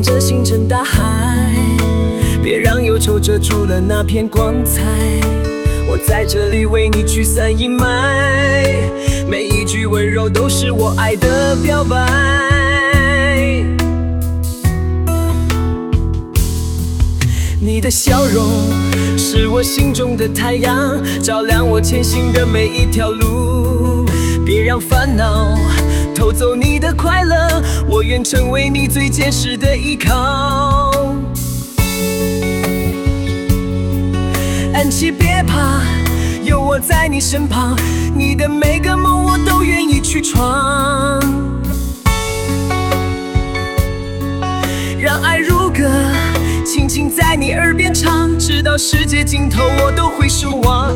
向着星辰大海，别让忧愁遮住了那片光彩。我在这里为你驱散阴霾，每一句温柔都是我爱的表白。你的笑容是我心中的太阳，照亮我前行的每一条路。别让烦恼偷走你的快乐，我愿成为你最坚实的依靠。安琪别怕，有我在你身旁，你的每个梦我都愿意去闯。让爱如歌，轻轻在你耳边唱，直到世界尽头我都会守望。